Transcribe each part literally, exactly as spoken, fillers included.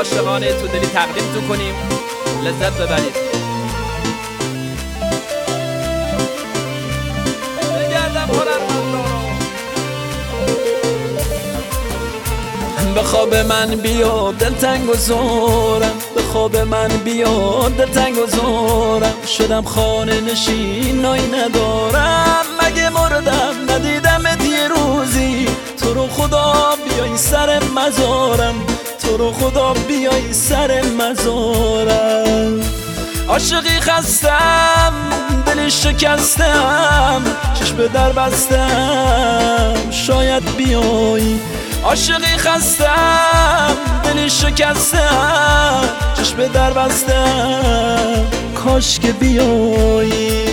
عاشقانه تو دلی تقدیم تو کنیم، لذت ببرید. بگردم به خواب من بیا دلتنگ و زورم، به خواب من بیا دلتنگ و زورم، شدم خانه نشین نایی ندارم، مگه مردم ندیدمت یه روزی، تو رو خدا بیای سر مزارم، تو رو خدا بیای سر مزارم. عاشقی خستم دلی شکستم، چشم در بستم شاید بیایی. عاشقی خستم دلی شکستم، چشم در بستم کاش که بیایی.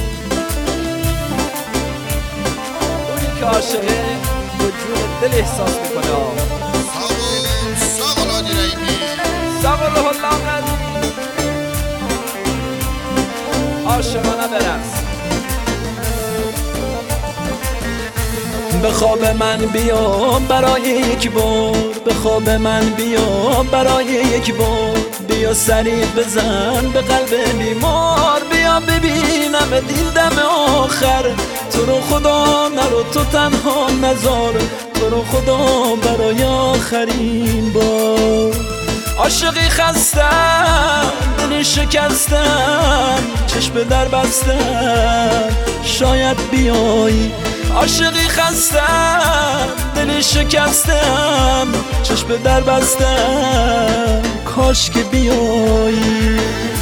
اونی که عاشقه با جون دل احساس میکنه. ساقل آدی رایمی ساقل الله ندی عاشقانه برس. به خواب من بیا برای یک بار، به خواب من بیا برای یک بار، بیا سریع بزن به قلب بیمار، بیا ببینم دین دم آخر، تو رو خدا نرو تو تنها نذار، تو رو خدا برای آخرین بار. عاشقی خستم دلی شکستم، چشم در بستم شاید بیایی. عاشقی خستم دلی شکستم، چشم در بستم کاش که بیایی.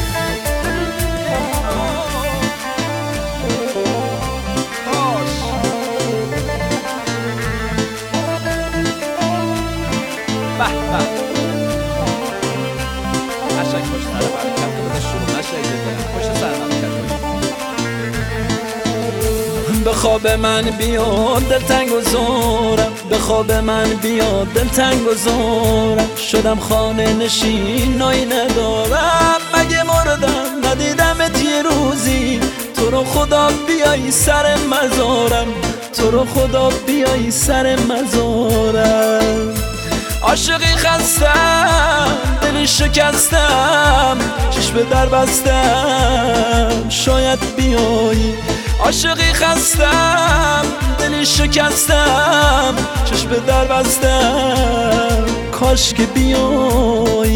به خواب من بیا دلتنگ و زورم، به خواب من بیا دلتنگ و زورم، شدم خانه نشین نایی ندارم، مگه مردم ندیدمت یه روزی، تو رو خدا بیایی سر مزارم، تو رو خدا بیایی سر مزارم. عاشقی خستم دلی شکستم، چشم در بستم شاید بیایی. عاشقی خستم دلی شکستم، چشم در بستم کاش که بیایی.